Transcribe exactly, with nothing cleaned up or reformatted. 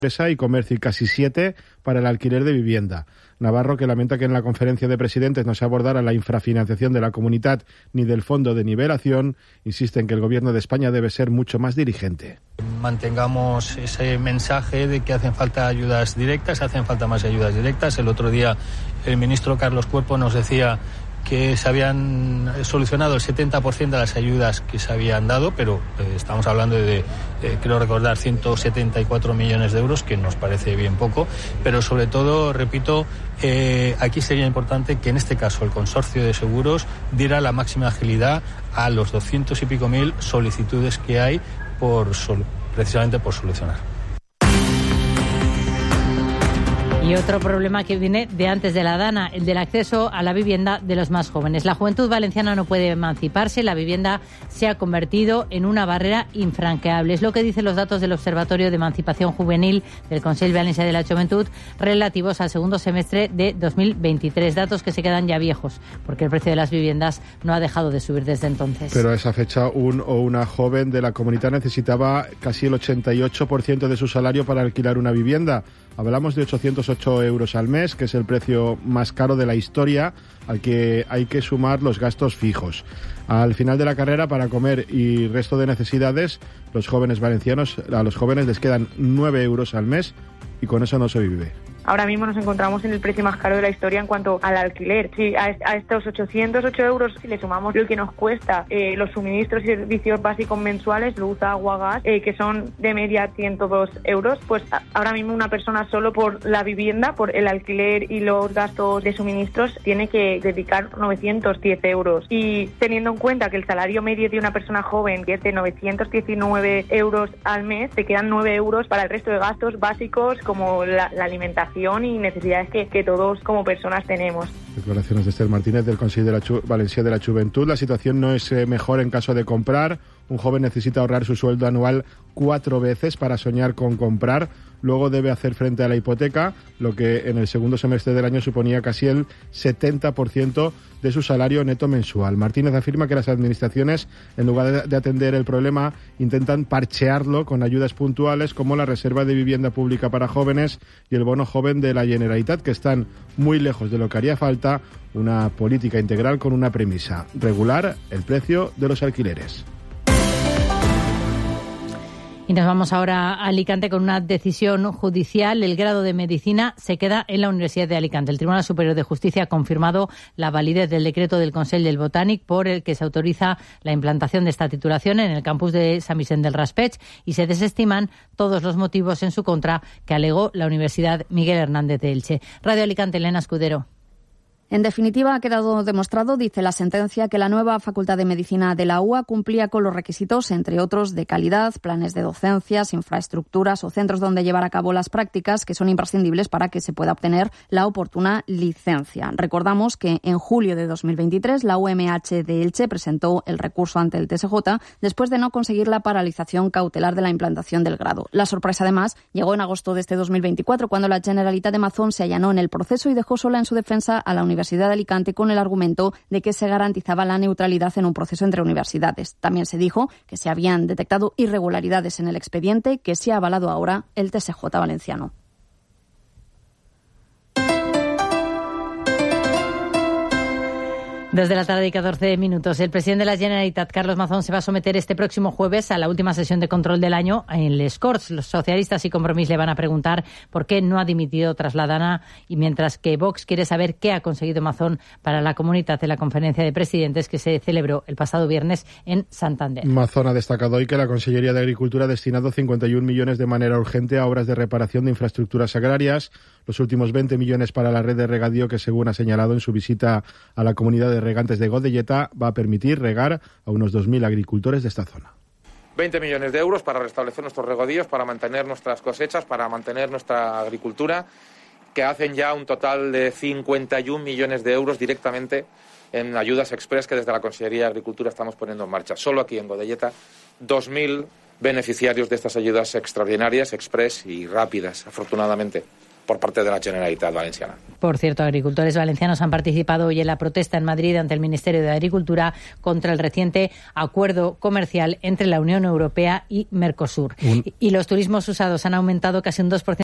y comercio y casi siete para el alquiler de vivienda. Navarro, que lamenta que en la conferencia de presidentes no se abordara la infrafinanciación de la comunidad ni del fondo de nivelación, insiste en que el gobierno de España debe ser mucho más dirigente. Mantengamos ese mensaje de que hacen falta ayudas directas, hacen falta más ayudas directas. El otro día el ministro Carlos Cuerpo nos decía que se habían solucionado el setenta por ciento de las ayudas que se habían dado, pero eh, estamos hablando de, eh, creo recordar, ciento setenta y cuatro millones de euros, que nos parece bien poco, pero sobre todo, repito, eh, aquí sería importante que en este caso el consorcio de seguros diera la máxima agilidad a los doscientos y pico mil solicitudes que hay por sol- precisamente por solucionar. Y otro problema que viene de antes de la DANA, el del acceso a la vivienda de los más jóvenes. La juventud valenciana no puede emanciparse, la vivienda se ha convertido en una barrera infranqueable. Es lo que dicen los datos del Observatorio de Emancipación Juvenil del Consell Valencià de la Juventud relativos al segundo semestre de dos mil veintitrés. Datos que se quedan ya viejos, porque el precio de las viviendas no ha dejado de subir desde entonces. Pero a esa fecha un o una joven de la comunidad necesitaba casi el ochenta y ocho por ciento de su salario para alquilar una vivienda. Hablamos de ochocientos ocho euros al mes, que es el precio más caro de la historia, al que hay que sumar los gastos fijos. Al final de la carrera, para comer y resto de necesidades, los jóvenes valencianos, a los jóvenes les quedan nueve euros al mes y con eso no se vive. Ahora mismo nos encontramos en el precio más caro de la historia en cuanto al alquiler. Si a, a estos ochocientos ocho euros, si le sumamos lo que nos cuesta eh, los suministros y servicios básicos mensuales, luz, agua, gas, eh, que son de media ciento dos euros, pues a, ahora mismo una persona solo por la vivienda, por el alquiler y los gastos de suministros, tiene que dedicar novecientos diez euros. Y teniendo en cuenta que el salario medio de una persona joven que es de novecientos diecinueve euros al mes, te quedan nueve euros para el resto de gastos básicos como la, la alimentación y necesidades que, que todos como personas tenemos. Declaraciones de Esther Martínez del Consell de la Chu- Valencià de la Juventud. La situación no es eh, mejor en caso de comprar. Un joven necesita ahorrar su sueldo anual cuatro veces para soñar con comprar. Luego debe hacer frente a la hipoteca, lo que en el segundo semestre del año suponía casi el setenta por ciento de su salario neto mensual. Martínez afirma que las administraciones, en lugar de atender el problema, intentan parchearlo con ayudas puntuales como la reserva de vivienda pública para jóvenes y el bono joven de la Generalitat, que están muy lejos de lo que haría falta, una política integral con una premisa: regular el precio de los alquileres. Y nos vamos ahora a Alicante con una decisión judicial. El grado de medicina se queda en la Universidad de Alicante. El Tribunal Superior de Justicia ha confirmado la validez del decreto del Consell del Botànic por el que se autoriza la implantación de esta titulación en el campus de Sant Vicent del Raspeig y se desestiman todos los motivos en su contra que alegó la Universidad Miguel Hernández de Elche. Radio Alicante, Elena Escudero. En definitiva, ha quedado demostrado, dice la sentencia, que la nueva Facultad de Medicina de la U A cumplía con los requisitos, entre otros, de calidad, planes de docencias, infraestructuras o centros donde llevar a cabo las prácticas que son imprescindibles para que se pueda obtener la oportuna licencia. Recordamos que en julio de dos mil veintitrés la U M H de Elche presentó el recurso ante el T S J después de no conseguir la paralización cautelar de la implantación del grado. La sorpresa, además, llegó en agosto de este dos mil veinticuatro, cuando la Generalitat de Mazón se allanó en el proceso y dejó sola en su defensa a la Universidad Universidad de Alicante con el argumento de que se garantizaba la neutralidad en un proceso entre universidades. También se dijo que se habían detectado irregularidades en el expediente que se ha avalado ahora el T S J valenciano. Desde la tarde y catorce minutos, el presidente de la Generalitat, Carlos Mazón, se va a someter este próximo jueves a la última sesión de control del año en les Corts. Los socialistas y Compromís le van a preguntar por qué no ha dimitido tras la DANA, y mientras que Vox quiere saber qué ha conseguido Mazón para la comunidad de la conferencia de presidentes que se celebró el pasado viernes en Santander. Mazón ha destacado hoy que la Consellería de Agricultura ha destinado cincuenta y un millones de manera urgente a obras de reparación de infraestructuras agrarias, los últimos veinte millones para la red de regadío que, según ha señalado en su visita a la comunidad de regantes de Godelleta, va a permitir regar a unos dos mil agricultores de esta zona. veinte millones de euros para restablecer nuestros regadíos, para mantener nuestras cosechas, para mantener nuestra agricultura, que hacen ya un total de cincuenta y un millones de euros directamente en ayudas express que desde la Consellería de Agricultura estamos poniendo en marcha. Solo aquí en Godelleta, dos mil beneficiarios de estas ayudas extraordinarias, express y rápidas, afortunadamente. por parte de la Generalitat Valenciana. Por cierto, agricultores valencianos han participado hoy en la protesta en Madrid ante el Ministerio de Agricultura contra el reciente acuerdo comercial entre la Unión Europea y Mercosur. Un... Y los turismos usados han aumentado casi un dos por ciento